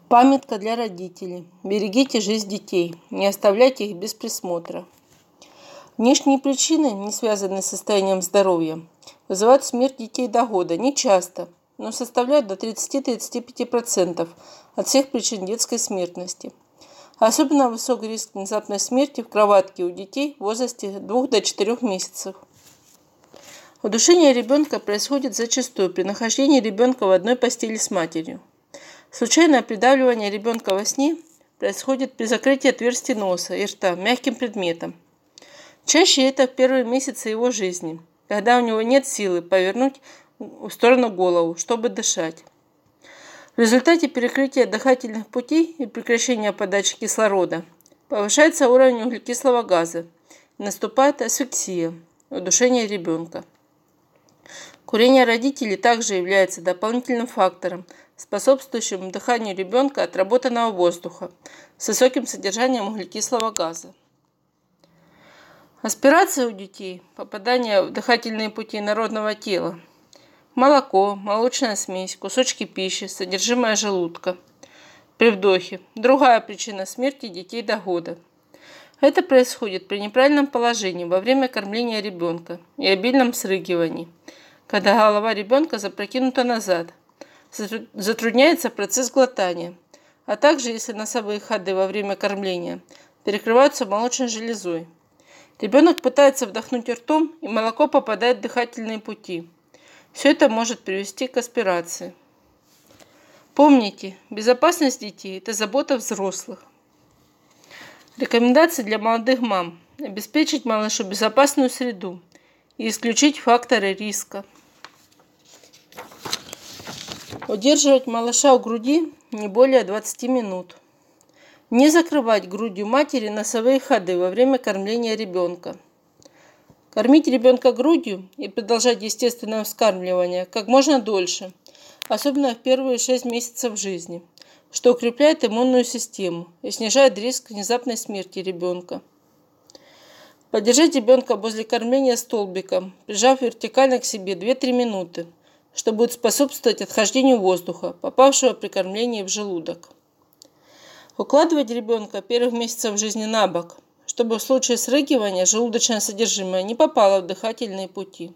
Памятка для родителей. Берегите жизнь детей, не оставляйте их без присмотра. Внешние причины, не связанные с состоянием здоровья, вызывают смерть детей до года. Не часто, но составляют до 30-35% от всех причин детской смертности. Особенно высокий риск внезапной смерти в кроватке у детей в возрасте 2 до 4 месяцев. Удушение ребенка происходит зачастую при нахождении ребенка в одной постели с матерью. Случайное придавливание ребенка во сне происходит при закрытии отверстий носа и рта мягким предметом. Чаще это в первые месяцы его жизни, когда у него нет силы повернуть в сторону голову, чтобы дышать. В результате перекрытия дыхательных путей и прекращения подачи кислорода повышается уровень углекислого газа и наступает асфиксия, удушение ребенка. Курение родителей также является дополнительным фактором, способствующим дыханию ребенка отработанного воздуха с высоким содержанием углекислого газа. Аспирация у детей, попадание в дыхательные пути инородного тела, молоко, молочная смесь, кусочки пищи, содержимое желудка при вдохе – другая причина смерти детей до года. Это происходит при неправильном положении во время кормления ребенка и обильном срыгивании, когда голова ребенка запрокинута назад. Затрудняется процесс глотания, а также если носовые ходы во время кормления перекрываются молочной железой. Ребенок пытается вдохнуть ртом, и молоко попадает в дыхательные пути. Все это может привести к аспирации. Помните, безопасность детей – это забота взрослых. Рекомендации для молодых мам – обеспечить малышу безопасную среду и исключить факторы риска. Удерживать малыша у груди не более 20 минут. Не закрывать грудью матери носовые ходы во время кормления ребенка. Кормить ребенка грудью и продолжать естественное вскармливание как можно дольше, особенно в первые 6 месяцев жизни, что укрепляет иммунную систему и снижает риск внезапной смерти ребенка. Подержать ребенка возле кормления столбиком, прижав вертикально к себе 2-3 минуты, что будет способствовать отхождению воздуха, попавшего при кормлении в желудок. Укладывать ребенка первых месяцев жизни на бок, чтобы в случае срыгивания желудочное содержимое не попало в дыхательные пути.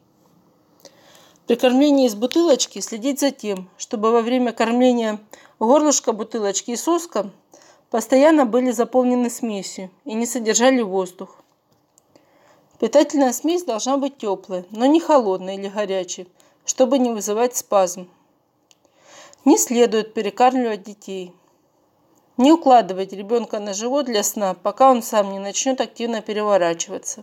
При кормлении из бутылочки следить за тем, чтобы во время кормления горлышко бутылочки и соска постоянно были заполнены смесью и не содержали воздух. Питательная смесь должна быть теплой, но не холодной или горячей, чтобы не вызывать спазм. Не следует перекармливать детей. Не укладывать ребенка на живот для сна, пока он сам не начнет активно переворачиваться.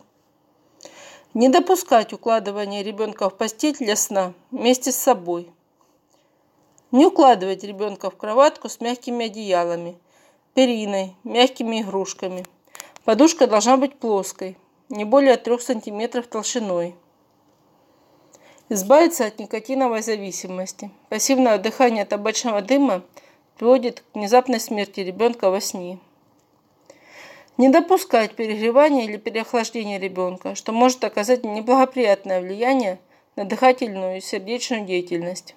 Не допускать укладывания ребенка в постель для сна вместе с собой. Не укладывать ребенка в кроватку с мягкими одеялами, периной, мягкими игрушками. Подушка должна быть плоской, не более 3 см толщиной. Избавиться от никотиновой зависимости. Пассивное вдыхание табачного дыма приводит к внезапной смерти ребенка во сне. Не допускать перегревания или переохлаждения ребенка, что может оказать неблагоприятное влияние на дыхательную и сердечную деятельность.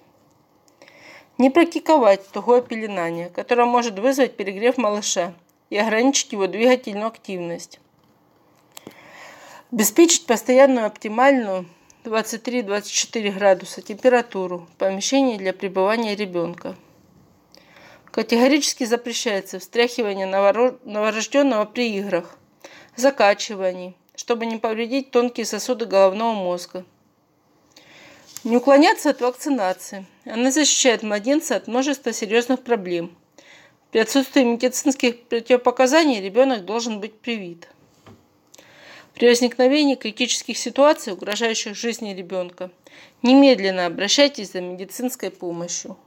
Не практиковать тугое пеленание, которое может вызвать перегрев малыша и ограничить его двигательную активность. Обеспечить постоянную оптимальную 23-24 градуса температуру в помещении для пребывания ребенка. Категорически запрещается встряхивание новорожденного при играх, закачиваний, чтобы не повредить тонкие сосуды головного мозга. Не уклоняться от вакцинации. Она защищает младенца от множества серьезных проблем. При отсутствии медицинских противопоказаний ребенок должен быть привит. При возникновении критических ситуаций, угрожающих жизни ребенка, немедленно обращайтесь за медицинской помощью.